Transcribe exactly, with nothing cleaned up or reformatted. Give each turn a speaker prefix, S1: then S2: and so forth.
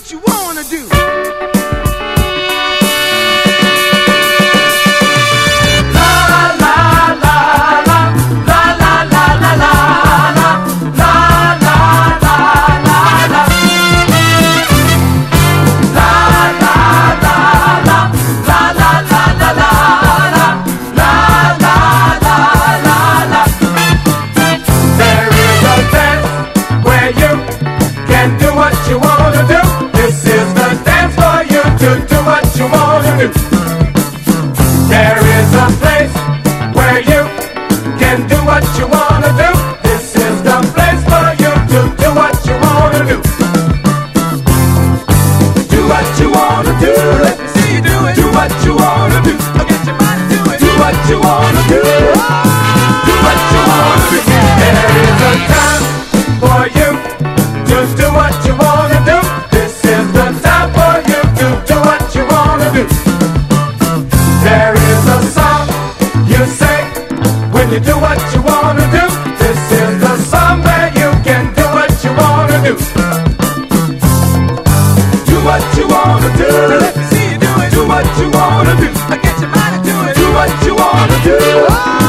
S1: what you wanna do.
S2: There is a place where you can do what you wanna do. This is the place for you to do what you wanna do. Do what you wanna do.
S1: Let me see you do it.
S2: Do what you wanna do.
S1: I'll get your body to it.
S2: Do what you wanna do. Do what you wanna do. There is a time for you to do what you wanna do. This is the time for you to do what you wanna do. There is a song you sing when you do what you wanna do. This is the song where you can do what you wanna do. Do what you wanna do.
S1: Let me see you do it.
S2: Do what you wanna do.
S1: I'll get your body to it.
S2: Do what you wanna do.